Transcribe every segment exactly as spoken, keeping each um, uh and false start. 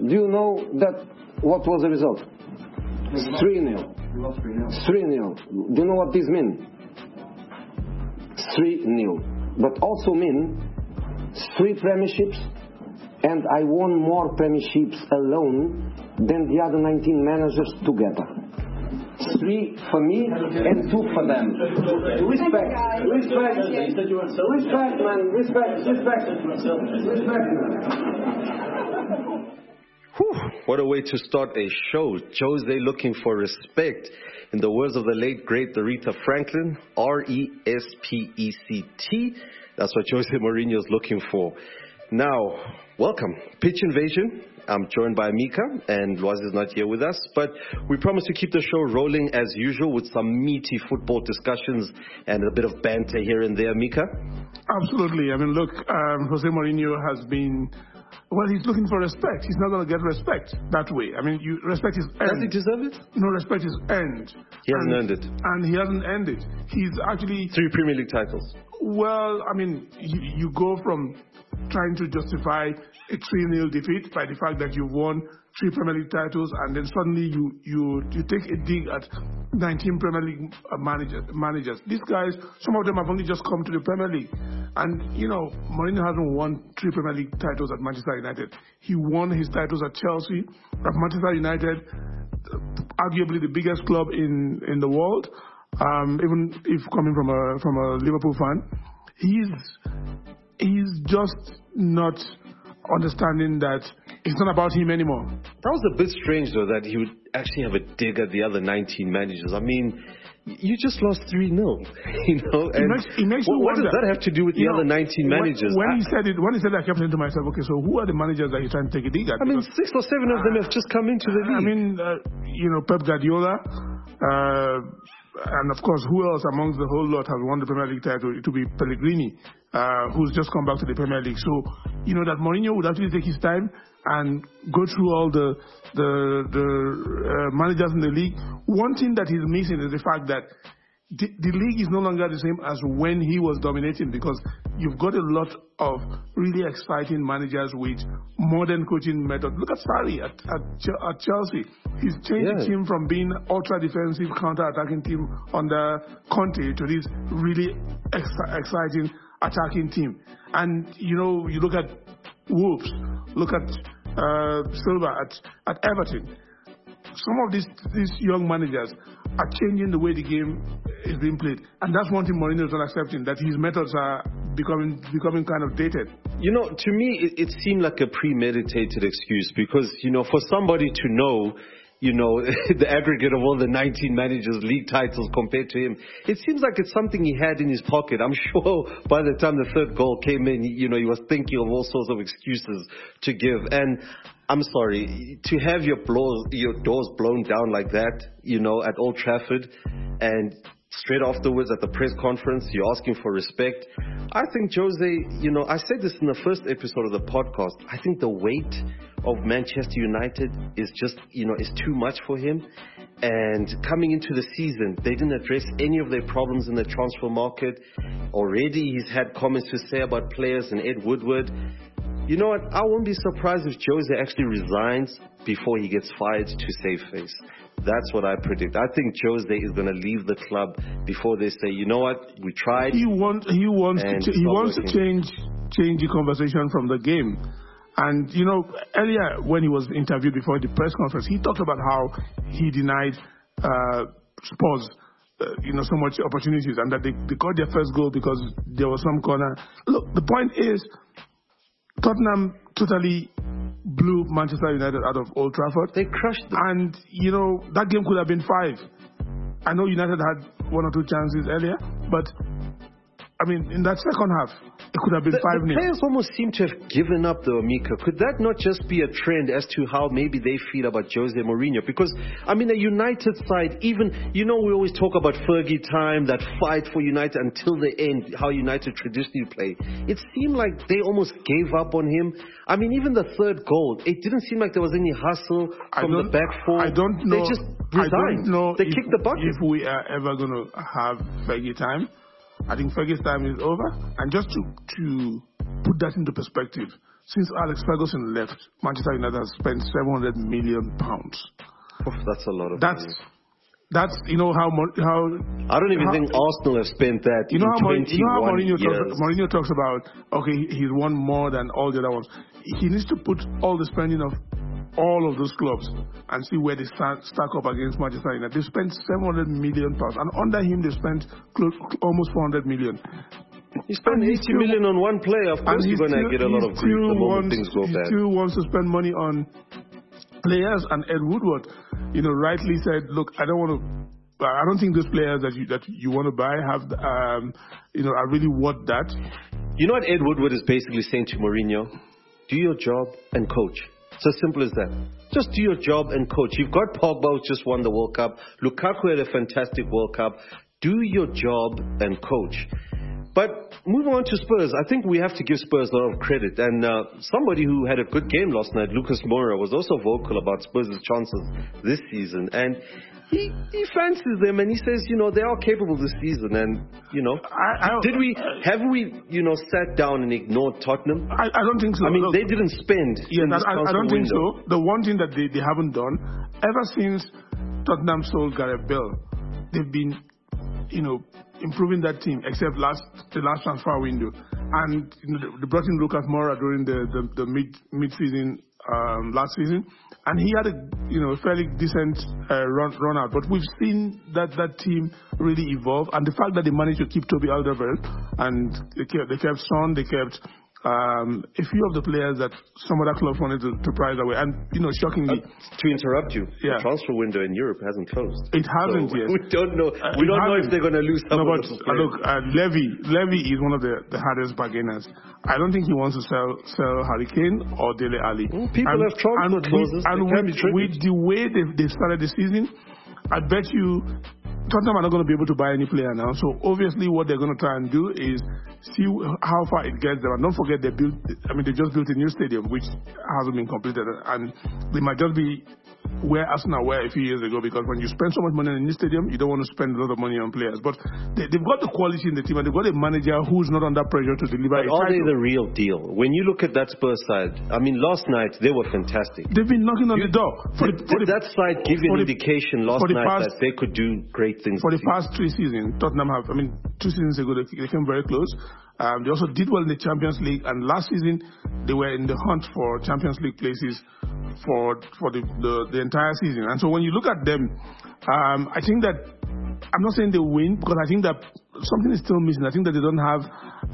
do you know that what was the result? three nil. three nil. Do you know what this means? three nil. But also mean three premierships, and I won more premierships alone than the other nineteen managers together. Three for me and two for them. Respect, respect, respect, man, respect, respect, respect, man. Whew, what a way to start a show. Jose looking for respect. In the words of the late, great Aretha Franklin, R E S P E C T. That's what Jose Mourinho is looking for. Now, welcome. Pitch Invasion. I'm joined by Mika, and Loaz is not here with us, but we promise to keep the show rolling as usual with some meaty football discussions and a bit of banter here and there. Mika? Absolutely. I mean, look, um, Jose Mourinho has been... Well, he's looking for respect. He's not going to get respect that way. I mean, you, respect is earned. Does he deserve it? No, respect is earned. He hasn't and, earned it. And he hasn't earned it. He's actually... Three Premier League titles. Well, I mean, you, you go from trying to justify a three nil defeat by the fact that you won three Premier League titles, and then suddenly you you, you take a dig at nineteen Premier League managers, managers. These guys, some of them have only just come to the Premier League. And, you know, Mourinho hasn't won three Premier League titles at Manchester United. He won his titles at Chelsea, at Manchester United, arguably the biggest club in, in the world, um, even if coming from a from a Liverpool fan. He's he's just not understanding that it's not about him anymore. That was a bit strange, though, that he would actually have a dig at the other nineteen managers. I mean, you just lost three nil, you know? And it makes, it makes what, you what wonder, does that have to do with the you other know, nineteen when, managers? When I, he said it, when he said that, I kept saying to myself, okay, so who are the managers that you're trying to take a dig at? I mean, because, six or seven of them have just come into the league. I mean, uh, you know, Pep Guardiola, uh, and of course, who else amongst the whole lot has won the Premier League title? It would be Pellegrini, uh, who's just come back to the Premier League. So, you know, that Mourinho would actually take his time and go through all the the, the uh, managers in the league. One thing that he's missing is the fact that the, the league is no longer the same as when he was dominating, because you've got a lot of really exciting managers with modern coaching methods. Look at Sarri at, at, at Chelsea. He's changed yeah. the team from being ultra-defensive, counter-attacking team under Conte to this really ex- exciting attacking team. And, you know, you look at Wolves, look at uh, Silva at, at Everton. Some of these these young managers are changing the way the game is being played. And that's one thing Mourinho is not accepting, that his methods are becoming becoming kind of dated. You know, to me, it, it seemed like a premeditated excuse because, you know, for somebody to know, you know, the aggregate of all the nineteen managers' league titles compared to him, it seems like it's something he had in his pocket. I'm sure by the time the third goal came in, you know, he was thinking of all sorts of excuses to give. And I'm sorry, to have your blows, your doors blown down like that, you know, at Old Trafford, and straight afterwards at the press conference, you're asking for respect. I think Jose, you know, I said this in the first episode of the podcast. I think the weight of Manchester United is just, you know, is too much for him. And coming into the season, they didn't address any of their problems in the transfer market. Already he's had comments to say about players and Ed Woodward. You know what? I won't be surprised if Jose actually resigns before he gets fired to save face. That's what I predict. I think Jose is going to leave the club before they say, you know what, we tried. He wants he wants to ch- he wants working. to change change the conversation from the game. And you know, earlier when he was interviewed before the press conference, he talked about how he denied uh, Spurs, uh, you know, so much opportunities, and that they, they got their first goal because there was some corner. Look, the point is, Tottenham totally blew Manchester United out of Old Trafford. They crushed them. And, you know, that game could have been five. I know United had one or two chances earlier, but, I mean, in that second half, it could have been the, five the nil. Players almost seem to have given up, though, Mika. Could that not just be a trend as to how maybe they feel about Jose Mourinho? Because, I mean, a United side, even, you know, we always talk about Fergie time, that fight for United until the end, how United traditionally play. It seemed like they almost gave up on him. I mean, even the third goal, it didn't seem like there was any hustle from the back four. I don't know. They just resigned. I don't know they if, kicked the bucket. If we are ever going to have Fergie time. I think Fergie's time is over. And just to, to put that into perspective, since Alex Ferguson left, Manchester United has spent seven hundred million pounds. Oh, that's a lot of that's, money. That's, you know, how... how I don't even how, think Arsenal have spent that you know in how twenty-one you know how Mourinho years. talks, Mourinho talks about, okay, he's won more than all the other ones. He needs to put all the spending of all of those clubs and see where they start, stack up against Manchester United. They spent seven hundred million pounds, and under him they spent close, almost four hundred million. You spend eighty still, million on one player, of course you're going to get a lot of grief the moment things go he bad. He still wants to spend money on players, and Ed Woodward, you know, rightly said, look, I don't want to I don't think those players that you that you want to buy have, um, you know, are really worth that. You know what Ed Woodward is basically saying to Mourinho? Do your job and coach. It's as simple as that. Just do your job and coach. You've got Pogba who just won the World Cup. Lukaku had a fantastic World Cup. Do your job and coach. But moving on to Spurs, I think we have to give Spurs a lot of credit. And uh, somebody who had a good game last night, Lucas Moura, was also vocal about Spurs' chances this season. And he, he fancies them, and he says, you know, they are capable this season. And, you know, I, I, did we, have we, you know, sat down and ignored Tottenham? I, I don't think so. I mean, Look, they didn't spend. Yeah, that, I, I don't window. think so. The one thing that they, they haven't done, ever since Tottenham sold Gareth Bale, they've been, you know, improving that team, except last the last transfer window. And you know, they brought in Lucas Moura during the, the, the mid mid season um, last season, and he had a you know fairly decent uh, run run out. But we've seen that that team really evolve, and the fact that they managed to keep Toby Alderweireld, and they kept they kept Son, they kept Um, a few of the players that some other clubs wanted to, to prize away. And, you know, shockingly... Uh, to interrupt you, yeah. the transfer window in Europe hasn't closed. It hasn't so yet. We don't know uh, We don't know if they're going to lose some no, of but, those uh, look, uh, Levy, Levy is one of the, the hardest bargainers. I don't think he wants to sell sell Harry Kane or Dele Alli. Well, people and, have transfer clauses. And with, with the way they, they started the season, I bet you Tottenham are not going to be able to buy any player now. So obviously what they're going to try and do is see how far it gets them. And don't forget they built, I mean, they just built a new stadium, which hasn't been completed. And they might just be where Arsenal were a few years ago, because when you spend so much money on a new stadium, you don't want to spend a lot of money on players. But they, they've got the quality in the team, and they've got a manager who's not under pressure to deliver. But are they the real deal? When you look at that Spurs side, I mean, last night they were fantastic. They've been knocking on you, the door. For did, the, for did the, that side give you an the, indication last night past, that they could do great things? For the past three seasons, Tottenham have, I mean, two seasons ago they, they came very close. Um, they also did well in the Champions League, and last season they were in the hunt for Champions League places for for the, the, the entire season. And so when you look at them, um, I think that, I'm not saying they win, because I think that something is still missing. I think that they don't have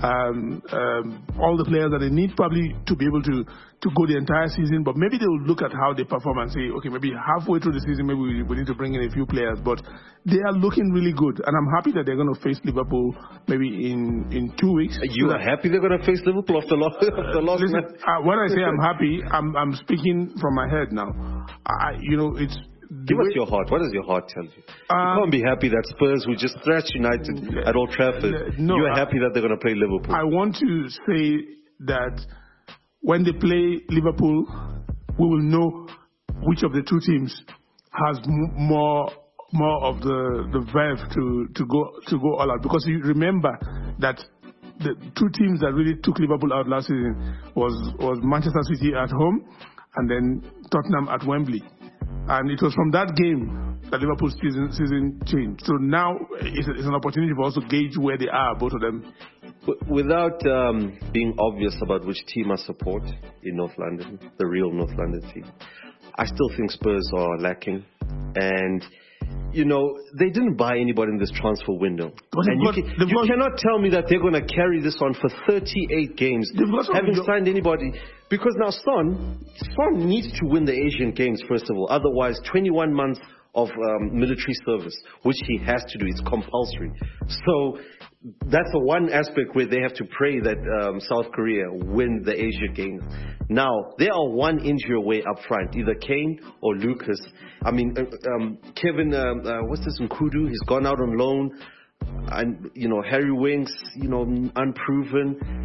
um, um, all the players that they need probably to be able to, to go the entire season, but maybe they will look at how they perform and say, okay, maybe halfway through the season, maybe we, we need to bring in a few players, but they are looking really good, and I'm happy that they're going to face Liverpool maybe in, in two weeks. You are happy they're going to face Liverpool after loss? After loss Listen, uh, when I say I'm happy, I'm, I'm speaking from my head now. I, you know, it's Give us your heart. What does your heart tell you? Um, you can't be happy that Spurs, who just thrashed United at Old Trafford, no, you're happy that they're going to play Liverpool. I want to say that when they play Liverpool, we will know which of the two teams has m- more more of the, the verve to, to go to go all out. Because you remember that the two teams that really took Liverpool out last season was, was Manchester City at home and then Tottenham at Wembley. And it was from that game that Liverpool's season, season changed. So now it's, a, it's an opportunity for us to gauge where they are, both of them. Without um, being obvious about which team I support in North London, the real North London team, I still think Spurs are lacking. And, you know, they didn't buy anybody in this transfer window. And you, got, can, you got, cannot tell me that they're going to carry this on for thirty-eight games, having signed anybody. Because now Son, Son needs to win the Asian Games, first of all. Otherwise, twenty-one months of um, military service, which he has to do. It's compulsory. So that's the one aspect where they have to pray that um, South Korea win the Asia Games. Now, they are one injury away up front, either Kane or Lucas. I mean, uh, um, Kevin, um, uh, what's this, Nkudu, he's gone out on loan. And, you know, Harry Winks, you know, unproven.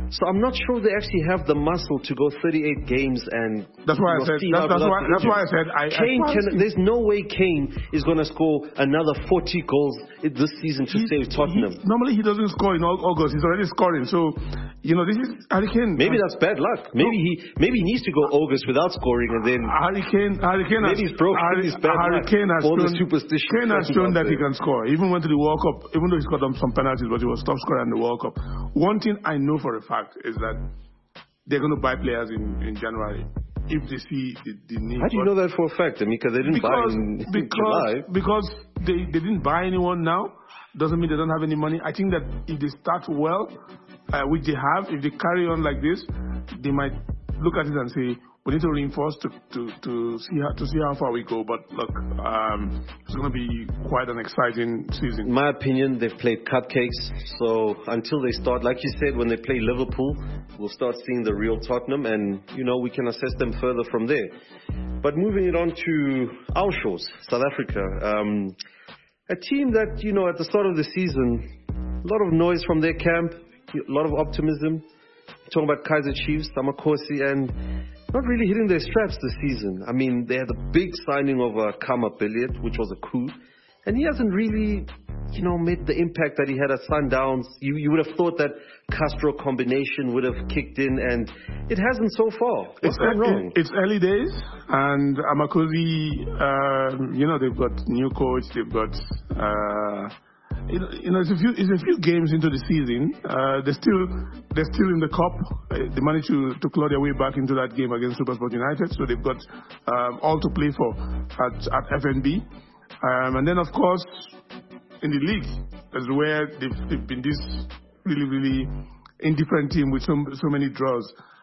So I'm not sure they actually have the muscle to go thirty-eight games and. That's why I said. That, that's why. That's why I said. I, Kane I can. There's no way Kane is going to score another forty goals this season to he, save Tottenham. He, normally he doesn't score in August. He's already scoring. So, you know, this is Harry Kane. Maybe that's bad luck. Maybe no. he maybe he needs to go August without scoring and then. Harry Kane. Harry Kane. Maybe has, he's broken Harry, his bad Harry luck. Kane has All shown, the superstition. Kane has shown that there. he can score. Even went to the World Cup. Even though he scored some penalties, but he was top scorer in the World Cup. One thing I know for a fact is that they're going to buy players in, in January if they see the, the need. How do you know that for a fact? I mean, because they didn't because, buy in, because, in July. Because they, they didn't buy anyone now. Doesn't mean they don't have any money. I think that if they start well, uh, which they have, if they carry on like this, they might look at it and say, we need to reinforce to, to, to see how to see how far we go. But look, um, it's going to be quite an exciting season. In my opinion, they've played cupcakes. So until they start, like you said, when they play Liverpool, we'll start seeing the real Tottenham, and you know we can assess them further from there. But moving it on to our shores, South Africa, um, a team that you know at the start of the season, a lot of noise from their camp, a lot of optimism. You're talking about Kaizer Chiefs, Samakosi, and not really hitting their straps this season. I mean, they had a big signing of uh, Khama Billiat, which was a coup. And he hasn't really, you know, made the impact that he had at Sundowns. You, you would have thought that Castro combination would have kicked in, and it hasn't so far. What's it's gone wrong? It's early days, and Amakosi, uh, you know, they've got new coach, they've got... Uh, You know, you know, it's a few, it's a few games into the season. Uh, they're still, they're still in the cup. Uh, they managed to, to claw their way back into that game against SuperSport United. So they've got um, all to play for at, at F N B. Um, and then, of course, in the league, is where they've, they've been this really, really indifferent team with so, so many draws.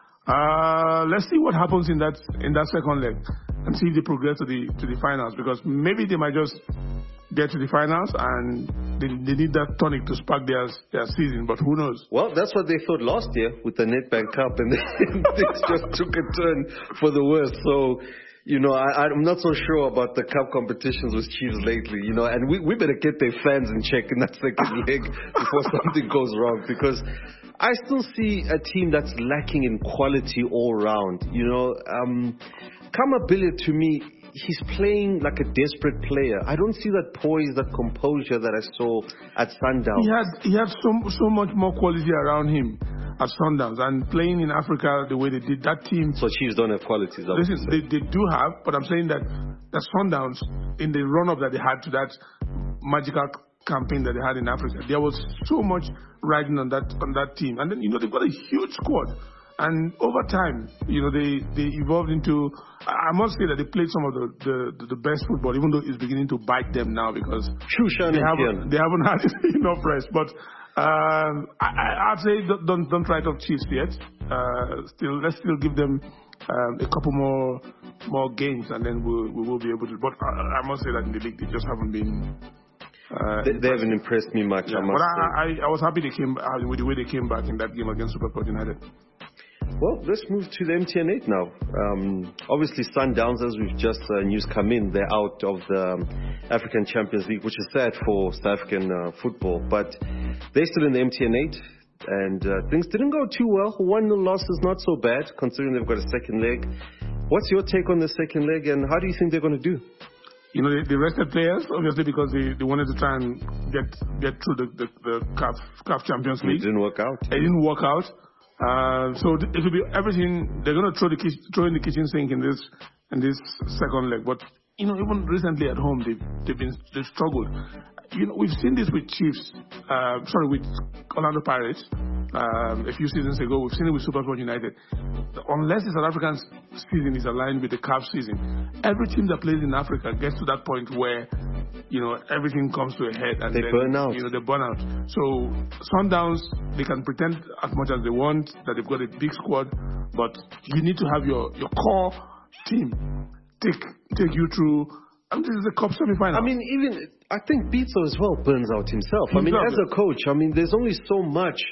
Uh, let's see what happens in that in that second leg and see if they progress to the to the finals, because maybe they might just get to the finals and they, they need that tonic to spark their their season, but who knows? Well, that's what they thought last year with the Nedbank Cup, and things just took a turn for the worse. So, you know, I, I'm not so sure about the cup competitions with Chiefs lately, you know, and we, we better get their fans in check in that second leg before something goes wrong, because I still see a team that's lacking in quality all round. You know, um, Khama Billiat, to me, he's playing like a desperate player. I don't see that poise, that composure that I saw at Sundowns. He had he had so so much more quality around him at Sundowns, and playing in Africa the way they did, that team. So Chiefs don't have qualities. Listen, they, they do have, but I'm saying that that Sundowns, in the run up that they had to that magical campaign that they had in Africa, there was so much riding on that on that team, and then you know they've got a huge squad. And over time, you know, they, they evolved into, I must say that they played some of the, the, the best football, even though it's beginning to bite them now because they haven't, they haven't had enough rest. But um, I, I'd say don't, don't, don't write off Chiefs yet. Uh, still, let's still give them um, a couple more more games, and then we'll, we will be able to. But I, I must say that in the league, they just haven't been. Uh, they, they haven't impressed me much. Yeah, I must but say. I, I, I was happy they came uh, with the way they came back in that game against SuperSport United. Well, let's move to the M T N eight now. Um, obviously, Sundowns, as we've just uh, news come in, they're out of the um, African Champions League, which is sad for South African uh, football. But they're still in the M T N eight, and uh, things didn't go too well. one nil loss is not so bad, considering they've got a second leg. What's your take on the second leg, and how do you think they're going to do? You know, they, they rested players, obviously, because they, they wanted to try and get get through the, the, the C A F, C A F Champions League. It didn't work out. It didn't work out. Uh, so it will be everything. They're going to throw the throw in the kitchen sink in this in this second leg. But you know, even recently at home, they've they've been they've struggled. You know, we've seen this with Chiefs. Uh, sorry, with Orlando Pirates um, a few seasons ago. We've seen it with SuperSport United. Unless the South African season is aligned with the C A F season, every team that plays in Africa gets to that point where you know everything comes to a head and they then, burn out. You know, they burn out. So Sundowns, they can pretend as much as they want that they've got a big squad, but you need to have your, your core team take take you through. I mean, this is a cup semi-final. I mean, even I think Pitso as well burns out himself. himself. I mean, as a coach, I mean, there's only so much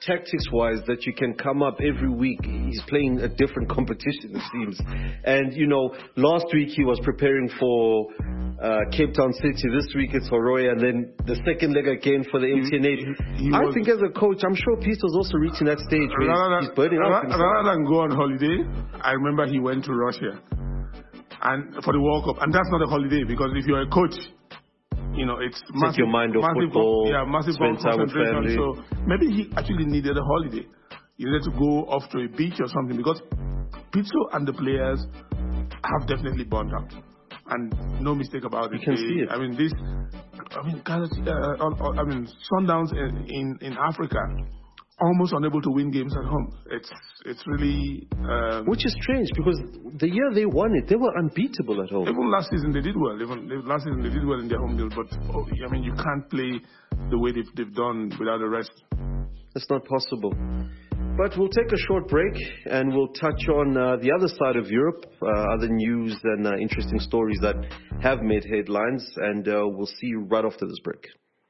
tactics-wise that you can come up every week. He's playing a different competition, it seems. And, you know, last week he was preparing for uh, Cape Town City. This week it's Horoya, and then the second leg again for the M T N eight. He, he I was, think as a coach, I'm sure Peter's also reaching that stage where rather, he's burning out. Rather than go on holiday, I remember he went to Russia and for the World Cup. And that's not a holiday, because if you're a coach, you know, it's take massive, your mind off massive, football, yeah, massive spend time with family. So maybe he actually needed a holiday. He needed to go off to a beach or something, because Pitso and the players have definitely burned out. And no mistake about it. You can they, see it. I mean, this, I mean, uh, I mean, Sundowns in, in, in Africa, almost unable to win games at home. It's it's really... Um, Which is strange, because the year they won it, they were unbeatable at home. Even last season they did well. Even last season they did well in their home field. But, oh, I mean, you can't play the way they've, they've done without a rest. It's not possible. But we'll take a short break and we'll touch on uh, the other side of Europe, uh, other news and uh, interesting stories that have made headlines. And uh, we'll see you right after this break.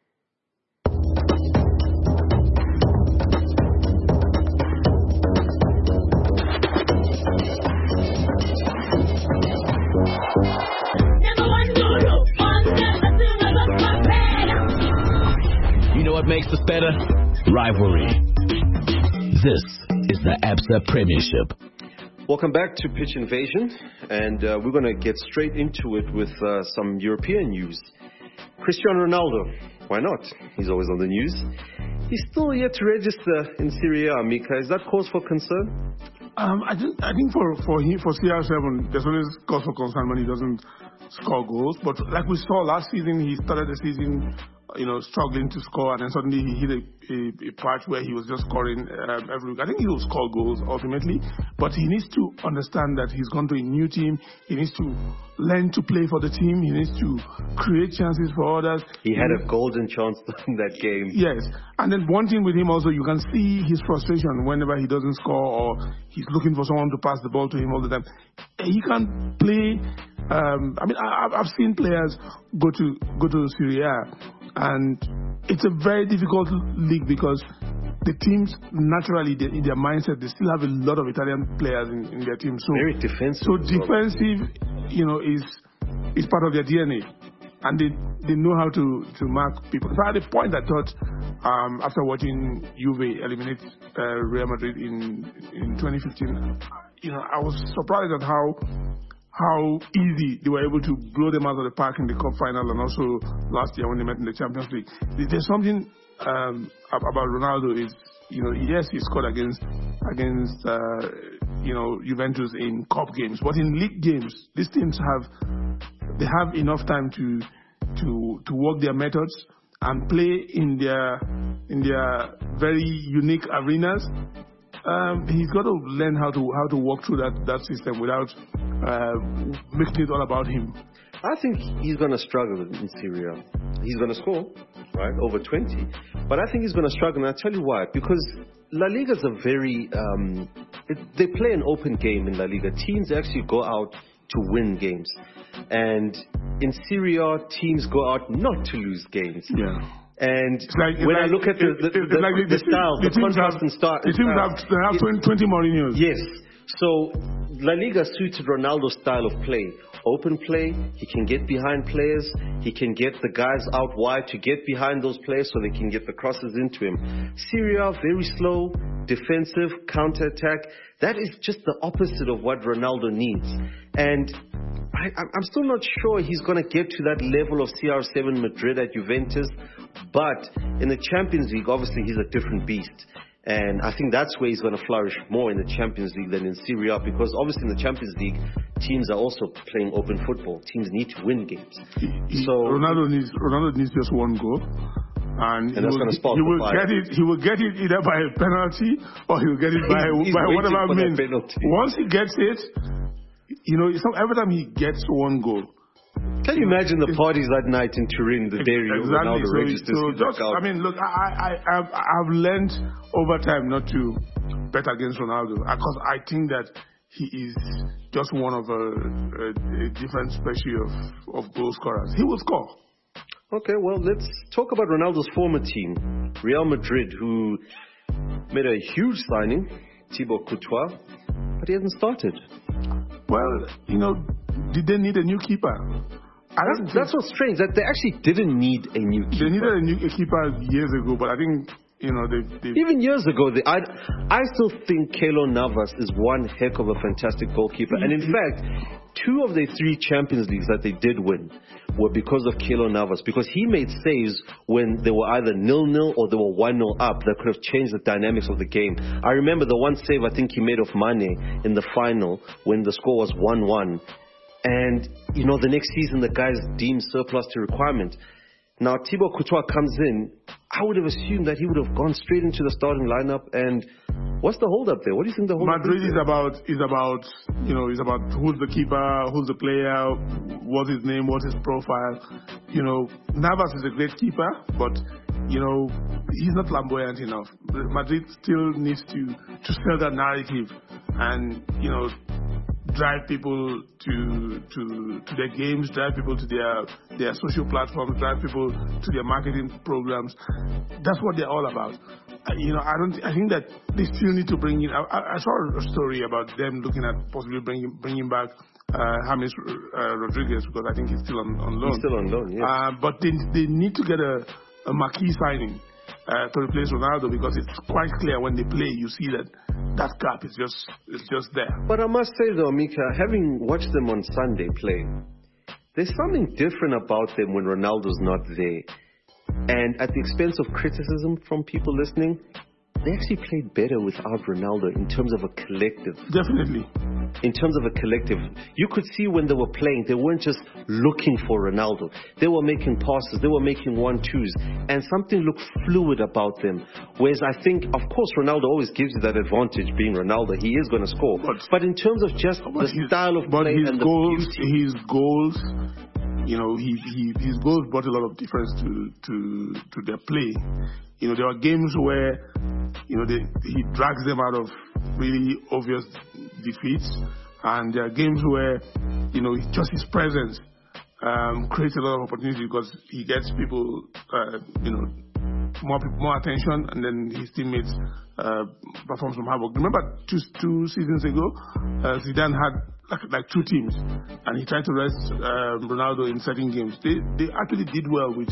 You know what makes us better? Rivalry. This is the Absa Premiership. Welcome back to Pitch Invasion, and uh, we're going to get straight into it with uh, some European news. Cristiano Ronaldo, why not? He's always on the news. He's still yet to register in Serie A, Mika. Is that cause for concern? Um, I think I think for for him for C R seven, there's always cause for concern when he doesn't score goals. But like we saw last season, he started the season, you know, struggling to score, and then suddenly he hit a, a, a patch where he was just scoring um, every week. I think he will score goals ultimately, but he needs to understand that he's gone to a new team. He needs to learn to play for the team. He needs to create chances for others. He had a golden chance in that game. Yes, and then one thing with him also, you can see his frustration whenever he doesn't score or he's looking for someone to pass the ball to him all the time. He can play. Um, I mean, I, I've seen players go to go to Serie A, and it's a very difficult league because the teams naturally, they, in their mindset, they still have a lot of Italian players in, in their team. So very defensive. So defensive, you know, is is part of their D N A, and they they know how to to mark people. So at a point, I thought um, after watching Juve eliminate uh, Real Madrid in in twenty fifteen, you know, I was surprised at how. how easy they were able to blow them out of the park in the cup final, and also last year when they met in the Champions League. There's something um, about Ronaldo is, you know, yes, he scored against against uh, you know, Juventus in cup games, but in league games, these teams have they have enough time to to to work their methods and play in their in their very unique arenas. Um, he's got to learn how to how to walk through that, that system without uh, making it all about him. I think he's going to struggle in Serie A. He's going to score, right, over twenty. But I think he's going to struggle, and I'll tell you why. Because La Liga is a very... Um, it, they play an open game in La Liga. Teams actually go out to win games. And in Serie A, teams go out not to lose games. Yeah. And like, when like, I look at the, the, it, the, like the, the styles, the, the contrast and style... The teams have, they have it, twenty Mourinhos. Yes. So La Liga suited Ronaldo's style of play. Open play, he can get behind players, he can get the guys out wide to get behind those players so they can get the crosses into him. Serie A, very slow, defensive, counter-attack. That is just the opposite of what Ronaldo needs. And I, I'm still not sure he's going to get to that level of C R seven Madrid at Juventus. But in the Champions League, obviously, he's a different beast. And I think that's where he's going to flourish more in the Champions League than in Serie A, because obviously in the Champions League, teams are also playing open football. Teams need to win games. He, so Ronaldo needs Ronaldo needs just one goal, and, and that's going to spark he will the fire. get it. He will get it either by a penalty or he will get it by he's, he's by whatever means. Once he gets it, you know, every time he gets one goal. Can you imagine the parties that night in Turin, the day exactly. Ronaldo so, registers? So just, I mean, look, I, I, I've, I've learned over time not to bet against Ronaldo, because I think that he is just one of a, a, a different species of, of goal scorers. He will score. Okay, well, let's talk about Ronaldo's former team, Real Madrid, who made a huge signing, Thibaut Courtois, but he hasn't started. Well, you know, did they need a new keeper? I don't That's, that's what's strange, that they actually didn't need a new keeper. They needed a new a keeper years ago, but I think, you know, they... they Even years ago, they, I, I still think Keylor Navas is one heck of a fantastic goalkeeper. And in fact, two of the three Champions Leagues that they did win were because of Keylor Navas, because he made saves when they were either nil-nil or they were one nil up that could have changed the dynamics of the game. I remember the one save I think he made of Mane in the final when the score was one one. And, you know, the next season the guy's deemed surplus to requirement. Now, Thibaut Courtois comes in. I would have assumed that he would have gone straight into the starting lineup. And what's the hold up there? What do you think the hold up is? Madrid is about, is about, you know, is about who's the keeper, who's the player, what's his name, what's his profile. You know, Navas is a great keeper, but, you know, he's not flamboyant enough. Madrid still needs to, to sell that narrative and, you know, drive people to to to their games, drive people to their their social platforms, drive people to their marketing programs. That's what they're all about. Uh, you know, I don't. I think that they still need to bring in. I, I saw a story about them looking at possibly bringing bringing back uh, James uh, Rodriguez, because I think he's still on, on loan. He's still on loan, yeah. Uh, but they they need to get a, a marquee signing uh, to replace Ronaldo, because it's quite clear when they play, you see that that gap is just is just there. But I must say though, Mika, having watched them on Sunday play, there's something different about them when Ronaldo's not there. And at the expense of criticism from people listening, they actually played better without Ronaldo in terms of a collective. Definitely. In terms of a collective. You could see when they were playing, they weren't just looking for Ronaldo. They were making passes, they were making one-twos, and something looked fluid about them. Whereas I think, of course, Ronaldo always gives you that advantage being Ronaldo. He is going to score. But, but in terms of just the his, style of play his and goals, the beauty. His goals, you know, he, he, his goals brought a lot of difference to, to, to their play. You know, there are games where, you know, they, he drags them out of really obvious defeats. And there are games where, you know, just his presence um, creates a lot of opportunity, because he gets people, uh, you know, more more attention, and then his teammates uh, perform some hard work. Remember two, two seasons ago, uh, Zidane had like, like two teams, and he tried to rest uh, Ronaldo in certain games. They they actually did well with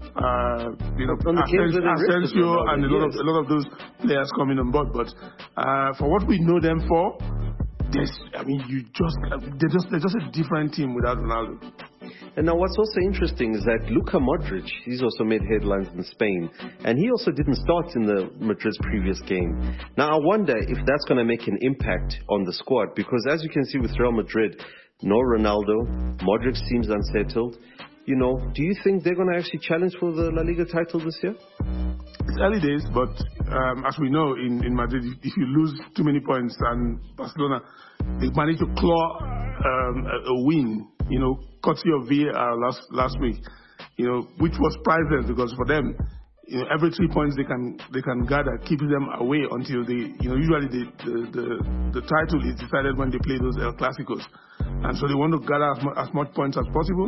uh, you know Asensio, Asensio and a lot of a lot of those players coming on board. But uh, for what we know them for, there's, I mean, you just they're just they're just a different team without Ronaldo. And now what's also interesting is that Luka Modric, he's also made headlines in Spain, and he also didn't start in the Madrid's previous game. Now I wonder if that's going to make an impact on the squad, because as you can see with Real Madrid, no Ronaldo, Modric seems unsettled. You know, do you think they're going to actually challenge for the La Liga title this year? It's early days, but um, as we know, in, in Madrid, if you lose too many points, and Barcelona, they managed to claw um, a, a win, you know, courtesy of V A R last last week, you know, which was priceless, because for them, you know, every three points they can they can gather keeps them away until they, you know, usually the the, the, the title is decided when they play those El Clásicos. And so they want to gather as much, as much points as possible.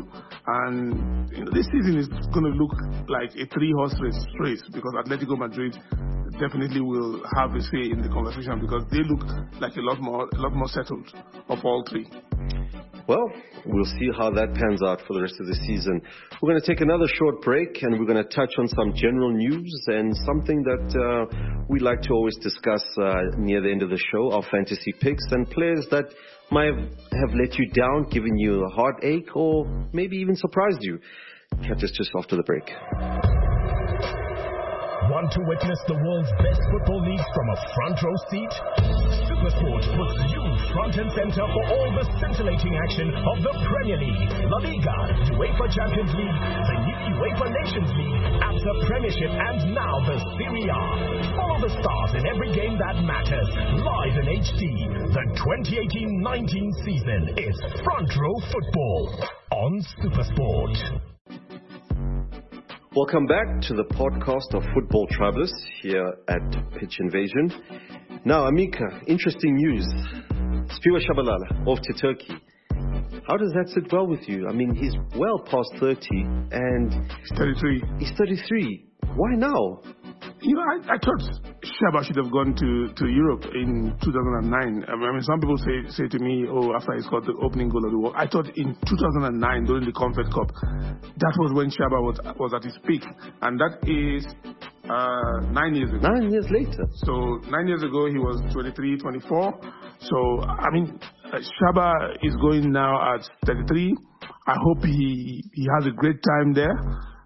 And you know, this season is going to look like a three-horse race, race because Atletico Madrid definitely will have a say in the conversation, because they look like a lot more a lot more settled of all three. Well, we'll see how that pans out for the rest of the season. We're going to take another short break, and we're going to touch on some general news and something that uh, we like to always discuss uh, near the end of the show, our fantasy picks and players that might have let you down, given you a heartache, or maybe even surprised you. Catch us just after the break. Want to witness the world's best football leagues from a front row seat? SuperSport puts you front and center for all the scintillating action of the Premier League, La Liga, UEFA Champions League, the new UEFA Nations League, ABSA Premiership, and now the Serie A. Follow the stars in every game that matters, live in H D. The twenty eighteen nineteen season is Front Row Football on SuperSport. Welcome back to the podcast of Football Travelers here at Pitch Invasion. Now, Amika, interesting news. Sphiwe Tshabalala off to Turkey. How does that sit well with you? I mean, he's well past thirty and... He's thirty-three. He's thirty-three. Why now? you know, I, I thought Shaba should have gone to, to Europe in two thousand nine. I mean, some people say say to me, oh, after he scored the opening goal of the world. I thought in two thousand nine, during the Comfort Cup, that was when Shaba was, was at his peak. And that is uh, nine years ago. Nine years later. So nine years ago, he was twenty-three, twenty-four. So, I mean, uh, Shaba is going now at thirty-three. I hope he, he has a great time there.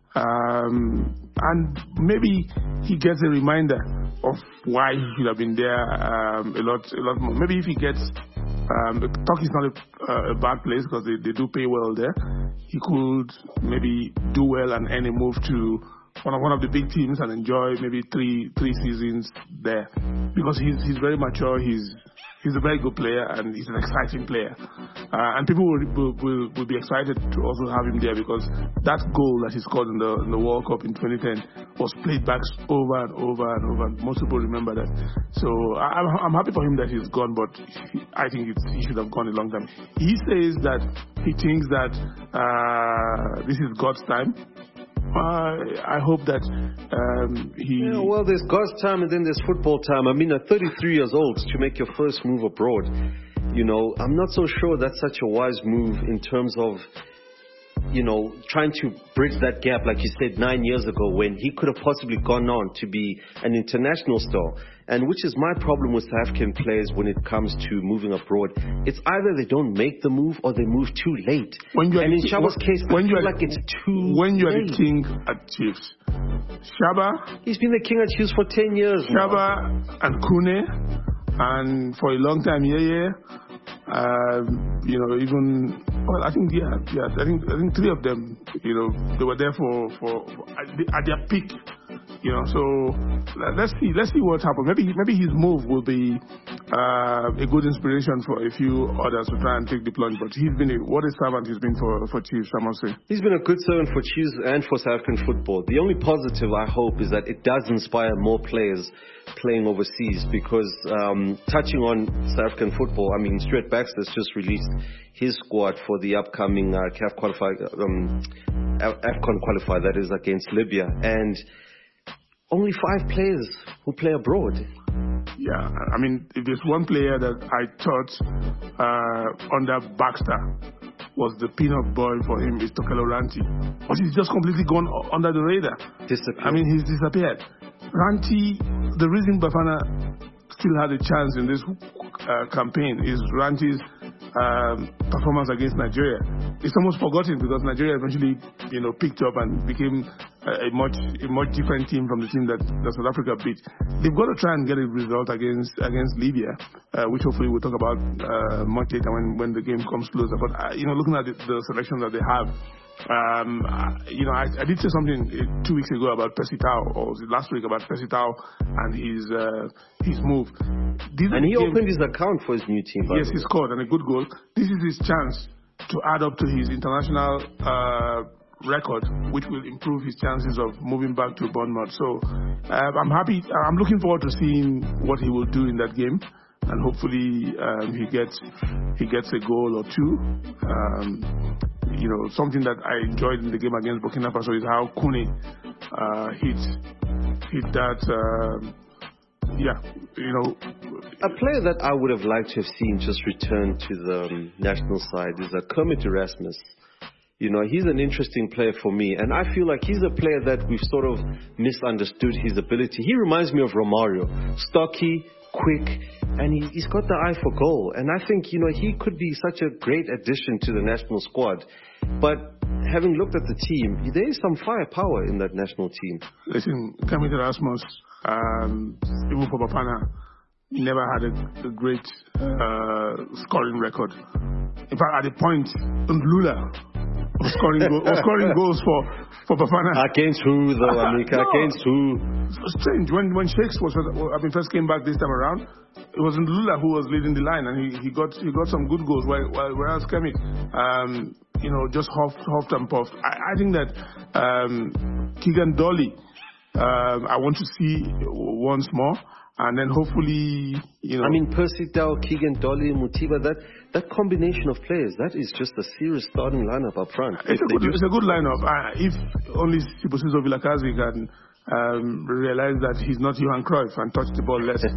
Um, and maybe he gets a reminder of why he should have been there um, a lot, a lot more. Maybe if he gets, um, Turkey is not a, uh, a bad place because they, they do pay well there. He could maybe do well and earn a move to one of one of the big teams and enjoy maybe three three seasons there, because he's he's very mature. He's he's a very good player and he's an exciting player, uh, and people will, will will will be excited to also have him there, because that goal that he scored in the in the World Cup in twenty ten was played back over and over and over. And most people remember that. So I, I'm I'm happy for him that he's gone, but he, I think it's, he should have gone a long time. He says that he thinks that uh, this is God's time. Uh, I hope that um, he... Yeah, well, there's God's time and then there's football time. I mean, at thirty-three years old, to make your first move abroad, you know, I'm not so sure that's such a wise move in terms of, you know, trying to bridge that gap, like you said, nine years ago, when he could have possibly gone on to be an international star. And which is my problem with South African players when it comes to moving abroad. It's either they don't make the move or they move too late. When you and in the, Shaba's case, when I you feel are, like it's too When you are late. the king at Chiefs, Shaba... He's been the king at Chiefs for ten years Shaba now. and Kune, and for a long time, yeah, yeah. Um, you know, even... Well, I think, yeah, yeah, I think I think three of them, you know, they were there for, for, for at, the, at their peak. You know, so let's see, let's see what happens. Maybe, maybe his move will be uh, a good inspiration for a few others to try and take the plunge. But he's been a, what a servant he's been for for Chiefs, I must say. He's been a good servant for Chiefs and for South African football. The only positive I hope is that it does inspire more players playing overseas. Because um, touching on South African football, I mean, Stuart Baxter's just released his squad for the upcoming uh, C A F qualify, um, AFCON qualifier, that is against Libya, and only five players who play abroad. Yeah, I mean, if there's one player that I thought uh, under Baxter was the peanut boy for him, is Tokelo Ranti. But he's just completely gone under the radar. Disappeared. I mean, he's disappeared. Ranti, the reason Bafana still had a chance in this uh, campaign is Ranti's um, performance against Nigeria. It's almost forgotten because Nigeria eventually, you know, picked up and became a, a much a much different team from the team that, that South Africa beat. They've got to try and get a result against against Libya, uh, which hopefully we'll talk about uh, much later when, when the game comes closer. But, uh, you know, looking at the, the selection that they have, Um, you know, I, I did say something two weeks ago about Percy Tau, or last week about Percy Tau and his uh, his move. These and he games, opened his account for his new team. Yes, he scored, and a good goal. This is his chance to add up to his international uh, record, which will improve his chances of moving back to Bournemouth. So uh, I'm happy. I'm looking forward to seeing what he will do in that game. And hopefully um, he gets he gets a goal or two. Um, you know, something that I enjoyed in the game against Burkina Faso is how Kune uh, hit hit that. Uh, yeah, you know, a player that I would have liked to have seen just return to the um, national side is uh, Kermit Erasmus. You know, he's an interesting player for me, and I feel like he's a player that we've sort of misunderstood his ability. He reminds me of Romario, stocky, quick, and he, he's got the eye for goal. And I think, you know, he could be such a great addition to the national squad. But having looked at the team, there is some firepower in that national team. Listen, Kermit Erasmus, um, even for Bafana, never had a, a great uh, scoring record. In fact, at the point, Ndlula was scoring, go- was scoring goals for, for Bafana. Against who, though, Amika? No. Against who? It was strange. When when Shakes was, I mean, first came back this time around, it was Ndlula who was leading the line, and he, he got he got some good goals, while, while whereas Kermit, um, you know, just huffed, huffed and puffed. I, I think that um, Keegan Dolly, um, I want to see once more. And then hopefully, you know... I mean, Percy Tau, Keegan Dolly, Mutiba, that, that combination of players, that is just a serious starting lineup up front. It's, a good, it's a good lineup. Uh, if only Sibusiso Vilakazi can, um, realize that he's not Johan Cruyff and touch the ball less.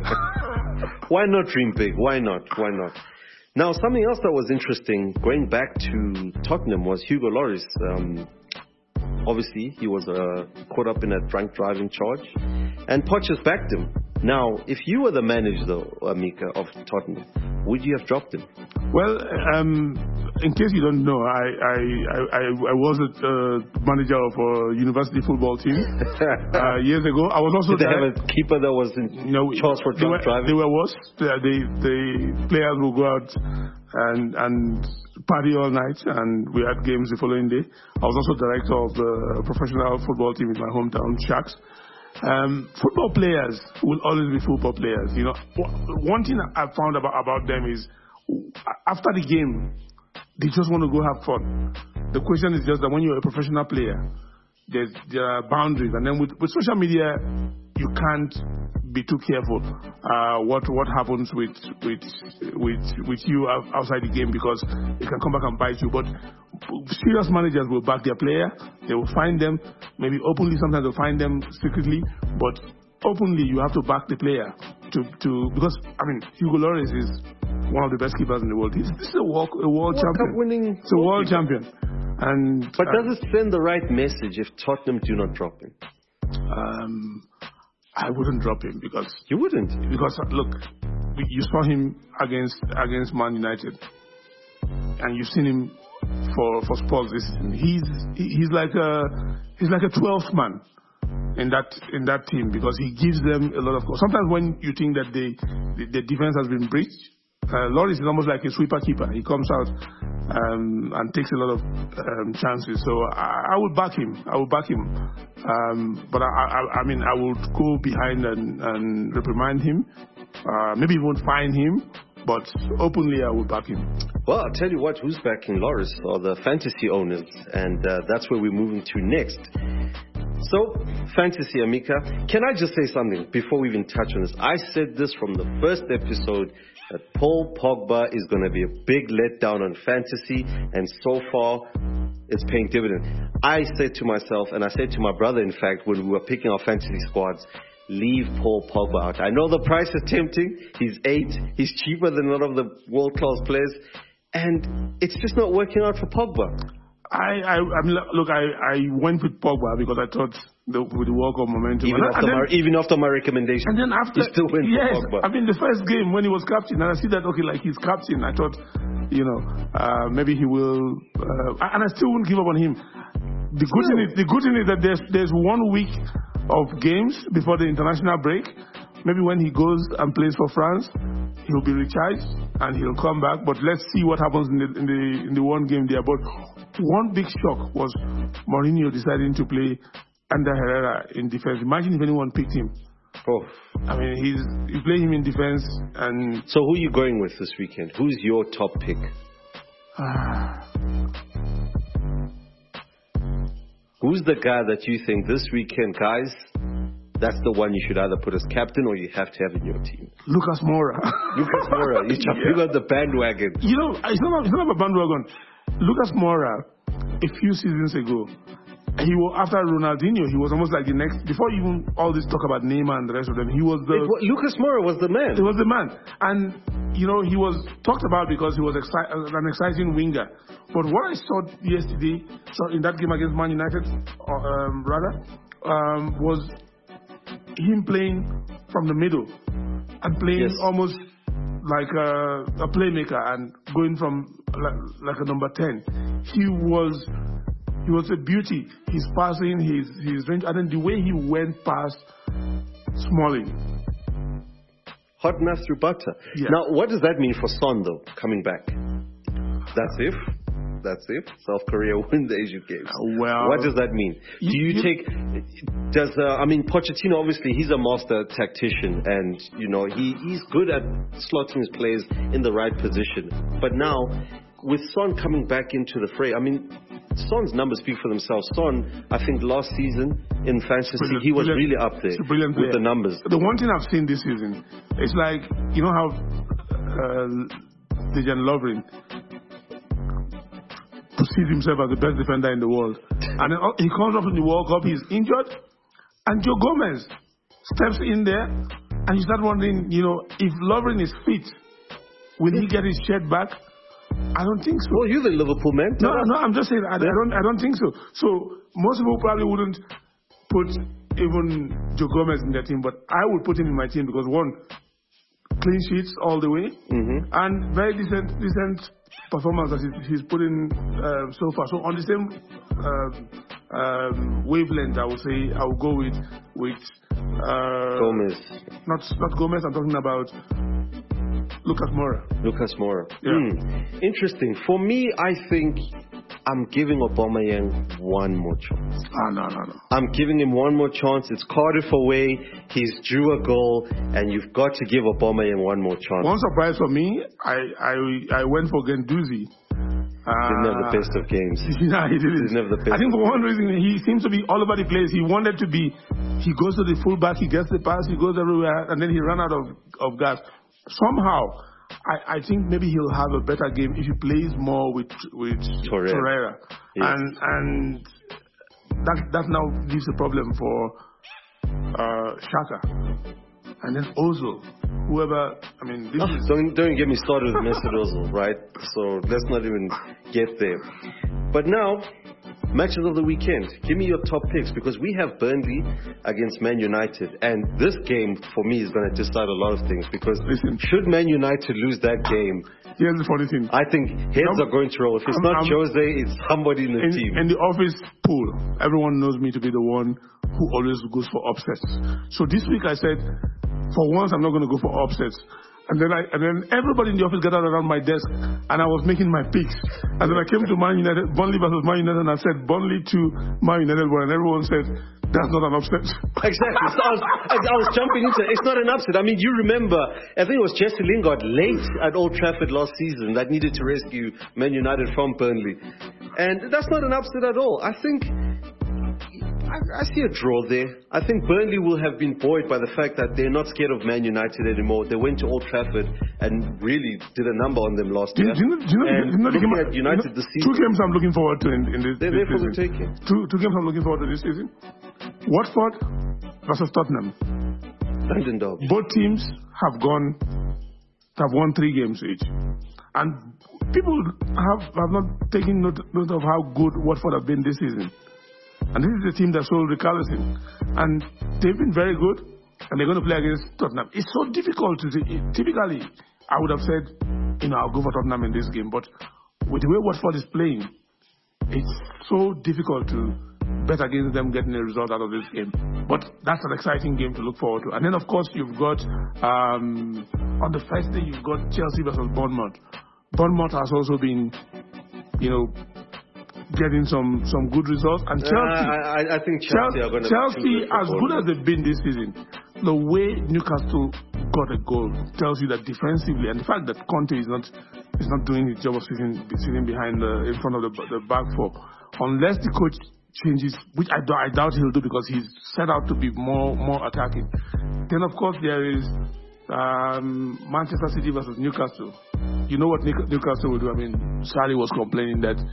Why not dream big? Why not? Why not? Now, something else that was interesting, going back to Tottenham, was Hugo Lloris. Um, obviously, he was uh, caught up in a drunk driving charge, and Poch has backed him. Now, if you were the manager, though, Amika, of Tottenham, would you have dropped him? Well, um, in case you don't know, I I, I, I was a uh, manager of a university football team uh, years ago. I was also Did they there. have a keeper that was in you know, charge for drunk they were, driving? They were worse. The, the, the players would go out and, and party all night, and we had games the following day. I was also director of the professional football team in my hometown, Sharks. Um, football players will always be football players. You know, one thing I found about, about them is after the game, they just want to go have fun. The question is just that when you're a professional player, there's, there are boundaries, and then with, with social media, you can't be too careful uh, what what happens with with with with you outside the game, because it can come back and bite you. But serious managers will back their player. They will find them, maybe openly. Sometimes they'll find them secretly, but openly you have to back the player to to because I mean Hugo Lloris is one of the best keepers in the world. He's, this is a world a world, world champion. Winning it's a world champion. And but uh, does it send the right message if Tottenham do not drop him? Um, I wouldn't drop him because you wouldn't because look, you saw him against against Man United, and you've seen him for for Spurs this season. He's he's like a he's like a twelfth man in that in that team because he gives them a lot of. Sometimes when you think that the the, the defense has been breached, uh, Lloris is almost like a sweeper keeper. He comes out um, and takes a lot of um, chances. So I, I would back him. I would back him. Um, but I, I, I mean, I would go behind and, and reprimand him. Uh, maybe even fine him. But openly, I would back him. Well, I'll tell you what, who's backing Lloris are the fantasy owners, and uh, that's where we're moving to next. So, fantasy, Amika, can I just say something before we even touch on this? I said this from the first episode that Paul Pogba is going to be a big letdown on fantasy, and so far, it's paying dividend. I said to myself, and I said to my brother, in fact, when we were picking our fantasy squads, leave Paul Pogba out. I know the price is tempting. He's eight. He's cheaper than a lot of the world-class players. And it's just not working out for Pogba. I, I, I mean, look, I, I went with Pogba because I thought the, with the work of momentum. Even, and after, then, my, even after my recommendation. And then after, you still went yes, for Pogba. I mean, the first game when he was captain, and I see that, okay, like he's captain, I thought, you know, uh, maybe he will, uh, and I still wouldn't give up on him. The good thing is, the good thing is that there's, there's one week of games before the international break. Maybe when he goes and plays for France, he'll be recharged and he'll come back. But let's see what happens in the in the in the one game there. But one big shock was Mourinho deciding to play under Herrera in defense. Imagine if anyone picked him. Oh, I mean, he's you play him in defense, and so who are you going with this weekend? Who's your top pick? Who's the guy that you think this weekend, guys? That's the one you should either put as captain or you have to have in your team. Lucas Moura. Lucas Moura. You're jumping yeah. on the bandwagon. You know, it's not, it's not about bandwagon. Lucas Moura, a few seasons ago, he was, after Ronaldinho, he was almost like the next, before even all this talk about Neymar and the rest of them, he was the... It, Lucas Moura was the man. He was the man. And, you know, he was talked about because he was exci- an exciting winger. But what I saw yesterday, so in that game against Man United, um, rather, um, was him playing from the middle and playing yes. almost like a, a playmaker and going from like, like a number ten. He was he was a beauty. His passing, his his range, and then the way he went past Smalling. Hot mess through butter. Yeah. Now, what does that mean for Son, though, coming back? That's if. That's it. South Korea win the Asian Games. Well, what does that mean? Do you, you take? Does uh, I mean Pochettino? Obviously, he's a master tactician, and you know he, he's good at slotting his players in the right position. But now, with Son coming back into the fray, I mean, Son's numbers speak for themselves. Son, I think last season in fantasy, brilliant, he was really up there with player. the numbers. The one thing I've seen this season, it's like you know how uh, Dejan Lovren perceives himself as the best defender in the world. And then he comes up in the World Cup, he's injured, And Joe Gomez steps in there, and you start wondering, you know, if Lovren is fit, will he get his shirt back? I don't think so. Well, you're the Liverpool man. No, no, I'm just saying, I, I don't I don't think so. So most people probably wouldn't put even Joe Gomez in their team, but I would put him in my team because, one, clean sheets all the way, mm-hmm. and very decent decent performance that he's, he's put in uh, so far. So on the same uh, um, wavelength, I would say I would go with with uh, Gomez. Not not Gomez. I'm talking about Lucas Moura. Lucas Moura. Yeah. Mm. Interesting. For me, I think I'm giving Aubameyang one more chance. Ah, no, no, no. I'm giving him one more chance. It's Cardiff away. He's due a goal, and you've got to give Aubameyang one more chance. One surprise for me, I I, I went for Guendouzi. Uh, didn't have the best of games. Yeah, he didn't. Didn't have the best. I think for one reason, he seems to be all over the place. He wanted to be, he goes to the fullback, he gets the pass, he goes everywhere, and then he ran out of, of gas. Somehow, I, I think maybe he'll have a better game if he plays more with with Torreira. Torreira. Yes. And and that that now leaves a problem for uh, Xhaka. And then Ozil, whoever, I mean, this oh, is... Don't, don't get me started with Mesut Ozil, right? So let's not even get there. But now, matches of the weekend. Give me your top picks, because we have Burnley against Man United. And this game, for me, is going to decide a lot of things. Because Listen, should Man United lose that game, here's the funny thing. I think heads I'm, are going to roll. If it's I'm, not I'm, Jose, it's somebody in the in, team. In the office pool, everyone knows me to be the one who always goes for upsets. So this week I said, for once, I'm not going to go for upsets. And then I, and then everybody in the office gathered around my desk, and I was making my picks. And then I came to Man United, Burnley versus Man United, and I said Burnley to Man United, and everyone said, that's not an upset. Exactly. So I, was, I, I was jumping into it. It's not an upset. I mean, you remember, I think it was Jesse Lingard late at Old Trafford last season that needed to rescue Man United from Burnley. And that's not an upset at all. I think... I, I see a draw there. I think Burnley will have been buoyed by the fact that they're not scared of Man United anymore. They went to Old Trafford and really did a number on them last year. Do you know, do you know, and do you know looking game, at United you know, this season, two games I'm looking forward to in, in this, they're this there for the season. taking. Two, two games I'm looking forward to this season. Watford versus Tottenham. London Derby. Both teams have gone, have won three games each. And people have, have not taken note, note of how good Watford have been this season. And this is the team that sold Richarlison. And they've been very good, and they're going to play against Tottenham. It's so difficult to see. Typically, I would have said, you know, I'll go for Tottenham in this game. But with the way Watford is playing, it's so difficult to bet against them getting a result out of this game. But that's an exciting game to look forward to. And then, of course, you've got, um, on the first day, you've got Chelsea versus Bournemouth. Bournemouth has also been, you know, getting some, some good results. And Chelsea, uh, I, I think Chelsea, Chelsea are going to Chelsea, as good as they've been this season, the way Newcastle got a goal tells you that defensively, and the fact that Conte is not is not doing his job of sitting, sitting behind the, in front of the, the back four, unless the coach changes, which I, I doubt he'll do because he's set out to be more more attacking. Then of course there is um, Manchester City versus Newcastle. You know what Newcastle will do? I mean, Sarri was complaining that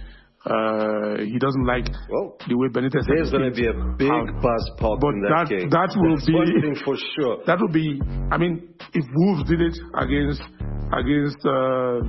Uh, he doesn't like well, the way Benitez. There's going to be a big out. buzz pop but in that, that game. That will That's be one thing for sure. That will be. I mean, if Wolves did it against against uh,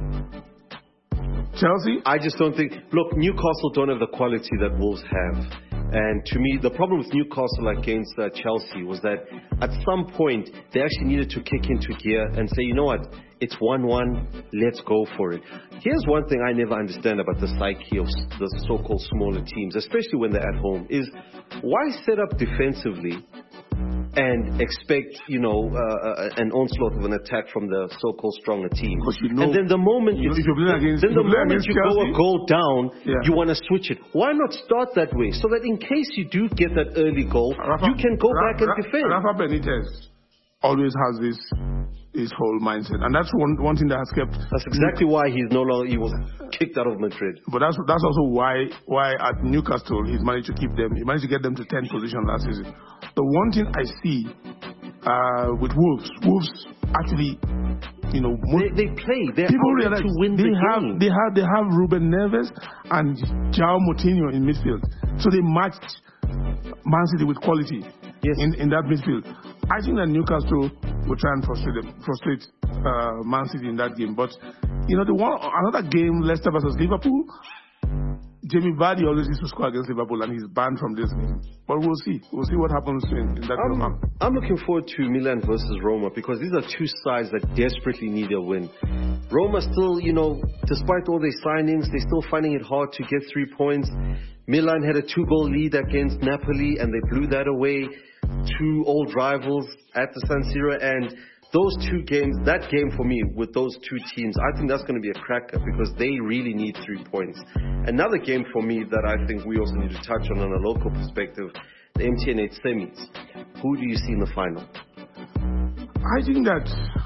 Chelsea, I just don't think. Look, Newcastle don't have the quality that Wolves have. And to me, the problem with Newcastle against uh, Chelsea was that at some point, they actually needed to kick into gear and say, you know what, it's one one, let's go for it. Here's one thing I never understand about the psyche of the so-called smaller teams, especially when they're at home, is why set up defensively and expect, you know, uh, an onslaught of an attack from the so-called stronger team. You know, and then the moment you, if you're playing against, then the moment you Chelsea, go a goal down, yeah. you want to switch it. Why not start that way so that in case you do get that early goal, Rafa, you can go Rafa, back and Rafa, defend. Rafa Benitez always has this his whole mindset, and that's one one thing that has kept. That's exactly why he's no longer he was kicked out of Madrid. But that's that's also why why at Newcastle he's managed to keep them. He managed to get them to tenth position last season. The one thing I see uh, with Wolves, Wolves actually, you know, they, they play. They're people realize to win they the have game. they have they have Ruben Neves and João Moutinho in midfield, so they matched Man City with quality. yes. in, in that midfield. I think that Newcastle will try and frustrate them, frustrate uh, Man City in that game. But, you know, the one another game, Leicester versus Liverpool, Jamie Vardy always used to score against Liverpool, and he's banned from this game. But we'll see. We'll see what happens in, in that game. I'm, I'm looking forward to Milan versus Roma, because these are two sides that desperately need a win. Roma still, you know, despite all their signings, they're still finding it hard to get three points. Milan had a two-goal lead against Napoli, and they blew that away. Two old rivals at the San Siro, and those two games, that game for me with those two teams, I think that's going to be a cracker, because they really need three points. Another game for me that I think we also need to touch on on a local perspective, the M T N eight semis. Who do you see in the final? I think that,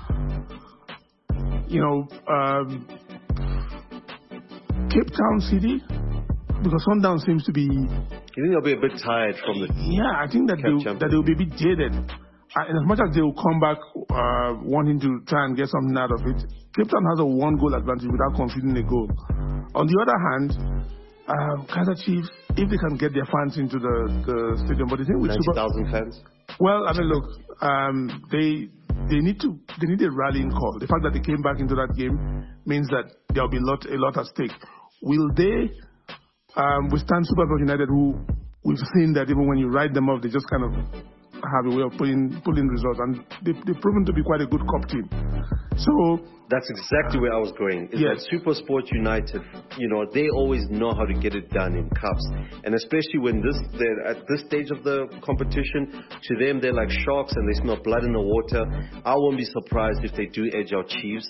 you know, um, Cape Town City, because Sundown seems to be... You think they'll be a bit tired from the... Yeah, I think that they'll, that they'll be a bit jaded. Uh, and as much as they will come back uh, wanting to try and get something out of it, Cape Town has a one-goal advantage without conceding a goal. On the other hand, um, Kaizer Chiefs, if they can get their fans into the, the stadium, but the thing with ninety thousand fans? Well, I mean, look, um, they they need to they need a rallying call. The fact that they came back into that game means that there will be a lot a lot at stake. Will they um, withstand SuperSport United, who we've seen that even when you write them off, they just kind of have a way of pulling pulling results, and they've, they've proven to be quite a good cup team. So that's exactly where I was going. Is yes. that SuperSport United, you know, they always know how to get it done in cups, and especially when this they're at this stage of the competition, to them they're like sharks and they smell blood in the water. I won't be surprised if they do edge out Chiefs.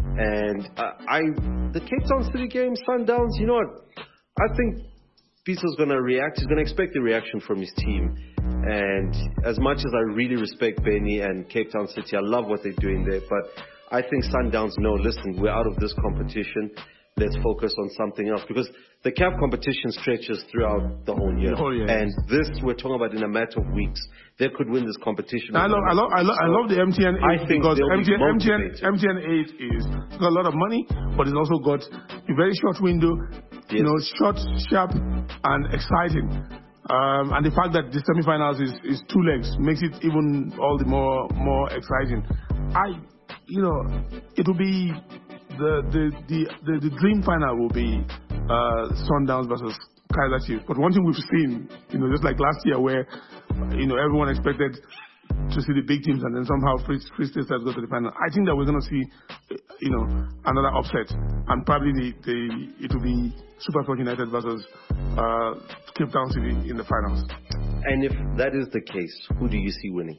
And uh, I, the Cape Town City game, Sundowns, you know what? I think Peter's going to react. He's going to expect a reaction from his team. And as much as I really respect Benny and Cape Town City, I love what they're doing there. But I think Sundowns know, listen, we're out of this competition. Let's focus on something else. Because the C A F competition stretches throughout the whole year. Oh, yeah. And this, we're talking about in a matter of weeks. They could win this competition. I love, I love, I love, I love the M T N eight, I think because M T N, M T N, M T N eight is got a lot of money, but it's also got a very short window, yes. you know, short, sharp, and exciting. Um, and the fact that the semifinals is, is two legs makes it even all the more more exciting. I, you know, it will be the the the the, the dream final will be uh, Sundowns versus Kaizer Chiefs. But one thing we've seen, you know, just like last year, where you know everyone expected to see the big teams, and then somehow Free, Free State Stars go to the final. I think that we're going to see, you know, another upset, and probably the, the it will be SuperSport United versus uh, Cape Town City in the finals. And if that is the case, who do you see winning?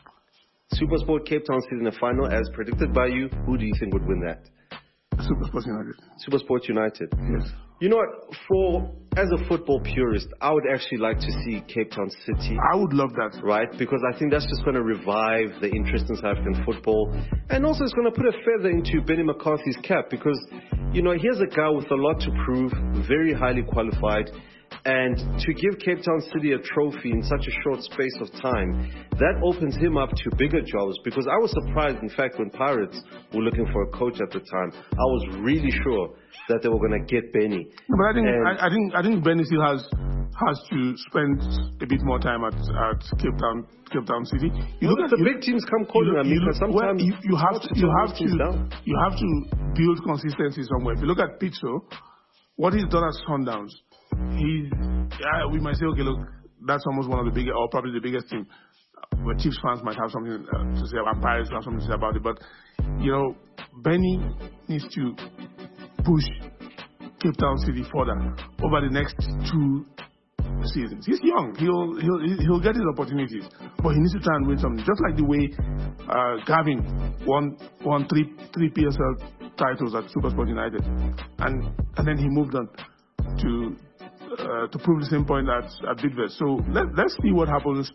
SuperSport Cape Town City in the final, as predicted by you. Who do you think would win that? SuperSport United. SuperSport United. Yes. You know what? For as a football purist, I would actually like to see Cape Town City. I would love that. Right? Because I think that's just going to revive the interest in South African football. And also it's going to put a feather into Benny McCarthy's cap, because, you know, here's a guy with a lot to prove, very highly qualified. And to give Cape Town City a trophy in such a short space of time, that opens him up to bigger jobs. Because I was surprised, in fact, when Pirates were looking for a coach at the time. I was really sure that they were going to get Benny. No, but I think I, I think I think Benny still has has to spend a bit more time at, at Cape Town Cape Town City. You well, look at the you, big teams come calling. I mean, sometimes well, you, you have to you have to down. you have to build consistency somewhere. If you look at Pitso, what he's done at Sundowns, he yeah, we might say, okay, look, that's almost one of the biggest, or probably the biggest team. But Chiefs fans might have something uh, to say about Pirates, have something to say about it. But you know, Benny needs to push Cape Town City further over the next two seasons. He's young; he'll he'll he'll get his opportunities, but he needs to try and win something. Just like the way uh, Gavin won won three three P S L titles at SuperSport United, and and then he moved on to. Uh, to prove the same point at, at Bidvest. So let, let's see what happens,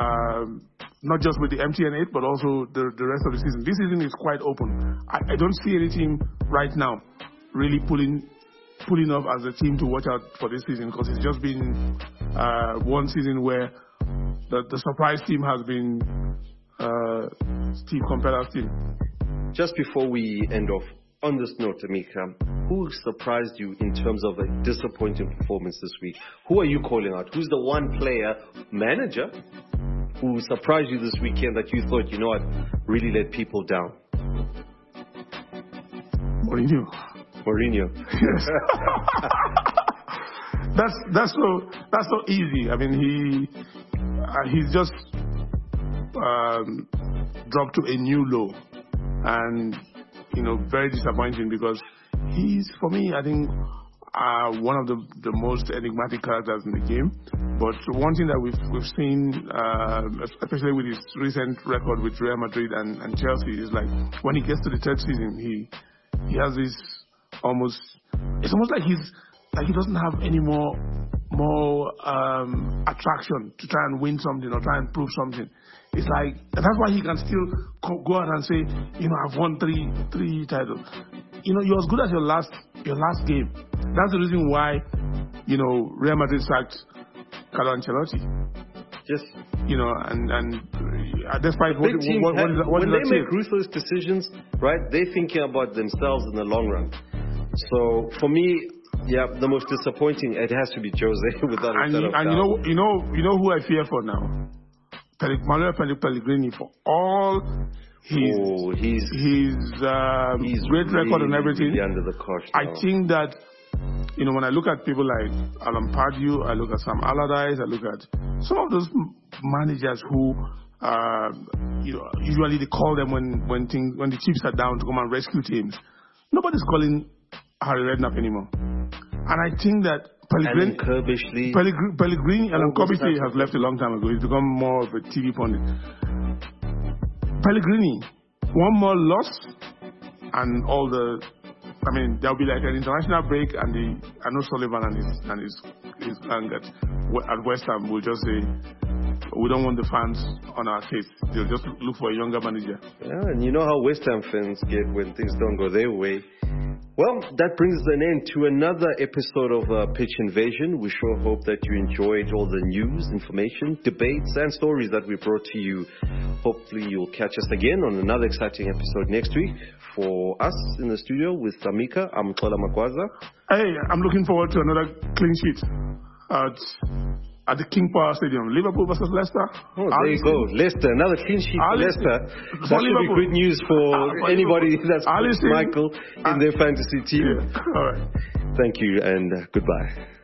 um, not just with the M T N eight, but also the, the rest of the season. This season is quite open. I, I don't see any team right now really pulling pulling up as a team to watch out for this season, because it's just been uh, one season where the, the surprise team has been uh, Steve Compella's team. Just before we end off, on this note, Amika, who surprised you in terms of a disappointing performance this week? Who are you calling out? Who's the one player, manager, who surprised you this weekend that you thought, you know what, really let people down? Mourinho. Mourinho. Yes. that's that's so that's so easy. I mean, he uh, he's just um, dropped to a new low, and you know, very disappointing because he's, for me, I think, uh, one of the the most enigmatic characters in the game. But one thing that we've we've seen, uh, especially with his recent record with Real Madrid and, and Chelsea, is like when he gets to the third season, he he has this almost, it's almost like he's like he doesn't have any more more um, attraction to try and win something or try and prove something. It's like, that's why he can still go out and say, you know, I've won three three titles. You know, you're as good as your last your last game. That's the reason why, you know, Real Madrid sacked Carlo Ancelotti. Yes. You know, and and uh, despite what, what, what, what, what when they make ruthless decisions, right, they're thinking about themselves in the long run. So for me, yeah, the most disappointing, it has to be Jose without a shadow of doubt. And you know, you know, you know who I fear for now? Manuel Pellegrini, for all his oh, he's, his um, he's great really, record and everything. Really under the cosh now. I think that, you know, when I look at people like Alan Pardew, I look at Sam Allardyce, I look at some of those managers who, uh, you know, usually they call them when when things when the chips are down to come and rescue teams. Nobody's calling Harry Redknapp anymore, and I think that Pellegrini, Pellegrini, Pellegrini, Pellegrini Alan Kobisi has left a long time ago. He's become more of a T V pundit. Pellegrini, one more loss, and all the, I mean, there'll be like an international break, and the I know Sullivan and his and his his gang at, at West Ham will just say, we don't want the fans on our case. They'll just look for a younger manager. Yeah, and you know how West Ham fans get when things don't go their way. Well, that brings an end to another episode of uh, Pitch Invasion. We sure hope that you enjoyed all the news, information, debates, and stories that we brought to you. Hopefully you'll catch us again on another exciting episode next week. For us in the studio with Tamika, I'm Tola Makwaza. Hey, I'm looking forward to another clean sheet at, at the King Power Stadium. Liverpool versus Leicester. Oh, there you go. Leicester, another clean sheet for Leicester. That should Liverpool. Be good news for uh, anybody Liverpool. That's put Michael in uh, their fantasy team. Yeah. All right. Thank you and uh, goodbye.